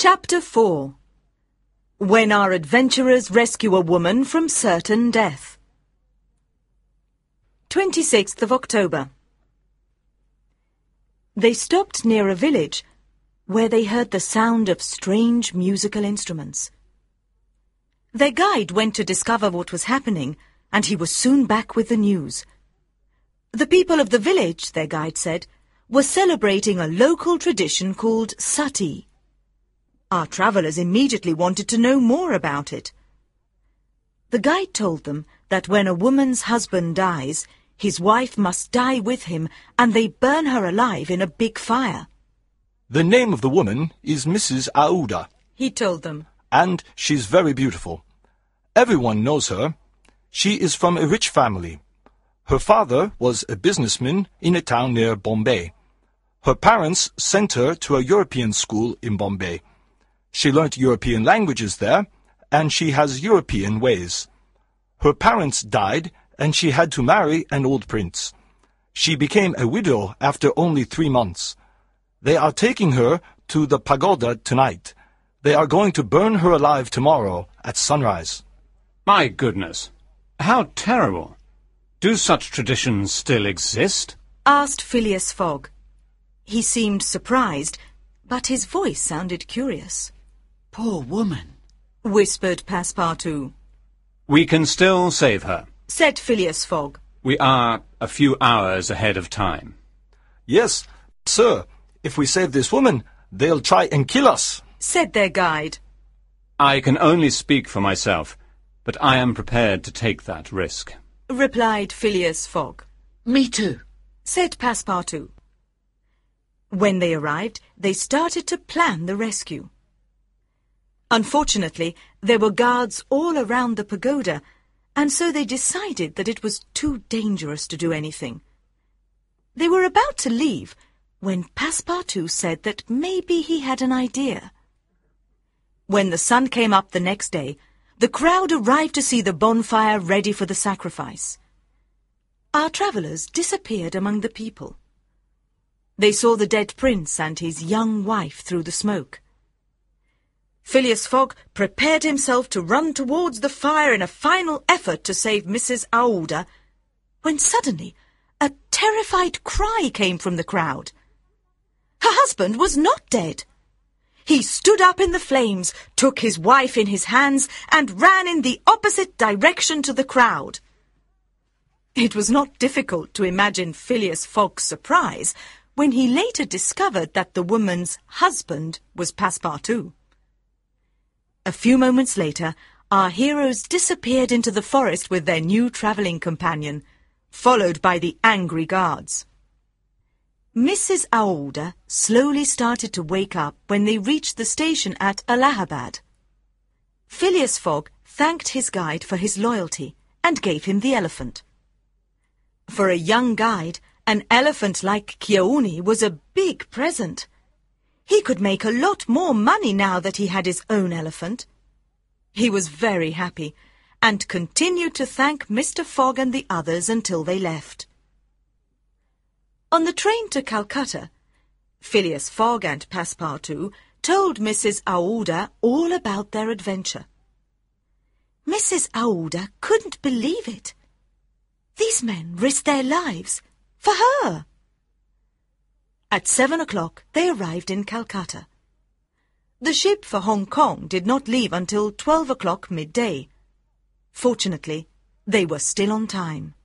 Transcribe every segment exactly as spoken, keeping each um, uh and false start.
Chapter four. When our adventurers rescue a woman from certain death. twenty-sixth of October. They stopped near a village where they heard the sound of strange musical instruments. Their guide went to discover what was happening, and he was soon back with the news. The people of the village, their guide said, were celebrating a local tradition called Sati. Our travellers immediately wanted to know more about it. The guide told them that when a woman's husband dies, his wife must die with him, and they burn her alive in a big fire. The name of the woman is Missus Aouda, he told them, and she's very beautiful. Everyone knows her. She is from a rich family. Her father was a businessman in a town near Bombay. Her parents sent her to a European school in Bombay. She learnt European languages there, and she has European ways. Her parents died, and she had to marry an old prince. She became a widow after only three months. They are taking her to the pagoda tonight. They are going to burn her alive tomorrow at sunrise. My goodness! How terrible! Do such traditions still exist? Asked Phileas Fogg. He seemed surprised, but his voice sounded curious. Poor woman, whispered Passepartout. We can still save her, said Phileas Fogg. We are a few hours ahead of time. Yes, sir. If we save this woman, they'll try and kill us, said their guide. I can only speak for myself, but I am prepared to take that risk, replied Phileas Fogg. Me too, said Passepartout. When they arrived, they started to plan the rescue. Unfortunately, there were guards all around the pagoda, and so they decided that it was too dangerous to do anything. They were about to leave when Passepartout said that maybe he had an idea. When the sun came up the next day, the crowd arrived to see the bonfire ready for the sacrifice. Our travellers disappeared among the people. They saw the dead prince and his young wife through the smoke. Phileas Fogg prepared himself to run towards the fire in a final effort to save Missus Aouda, when suddenly a terrified cry came from the crowd. Her husband was not dead. He stood up in the flames, took his wife in his hands, and ran in the opposite direction to the crowd. It was not difficult to imagine Phileas Fogg's surprise when he later discovered that the woman's husband was Passepartout. A few moments later, our heroes disappeared into the forest with their new travelling companion, followed by the angry guards. Missus Aouda slowly started to wake up when they reached the station at Allahabad. Phileas Fogg thanked his guide for his loyalty and gave him the elephant. For a young guide, an elephant like Kyauni was a big present. He could make a lot more money now that he had his own elephant. He was very happy and continued to thank Mister Fogg and the others until they left. On the train to Calcutta, Phileas Fogg and Passepartout told Missus Aouda all about their adventure. Missus Aouda couldn't believe it. These men risked their lives for her. At seven o'clock, they arrived in Calcutta. The ship for Hong Kong did not leave until twelve o'clock midday. Fortunately, they were still on time.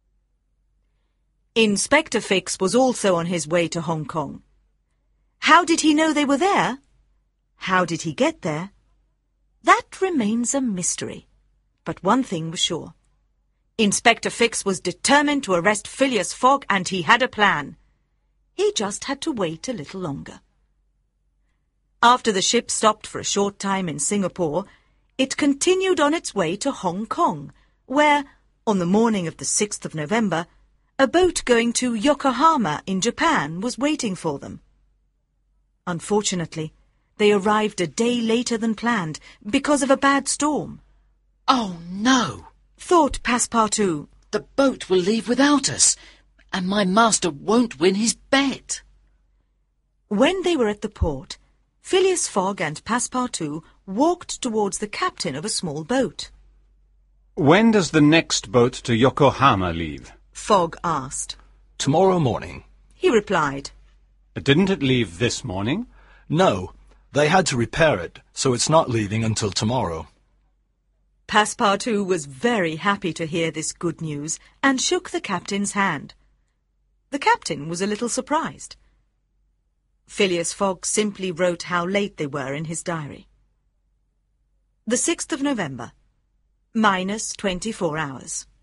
Inspector Fix was also on his way to Hong Kong. How did he know they were there? How did he get there? That remains a mystery. But one thing was sure. Inspector Fix was determined to arrest Phileas Fogg, and he had a plan. He just had to wait a little longer. After the ship stopped for a short time in Singapore, it continued on its way to Hong Kong, where, on the morning of the sixth of November, a boat going to Yokohama in Japan was waiting for them. Unfortunately, they arrived a day later than planned because of a bad storm. Oh no, thought Passepartout. The boat will leave without us, and my master won't win his bet. When they were at the port, Phileas Fogg and Passepartout walked towards the captain of a small boat. When does the next boat to Yokohama leave? Fogg asked. Tomorrow morning. He replied. Didn't it leave this morning? No, they had to repair it, so it's not leaving until tomorrow. Passepartout was very happy to hear this good news and shook the captain's hand. The captain was a little surprised. Phileas Fogg simply wrote how late they were in his diary. The sixth of November, minus twenty-four hours.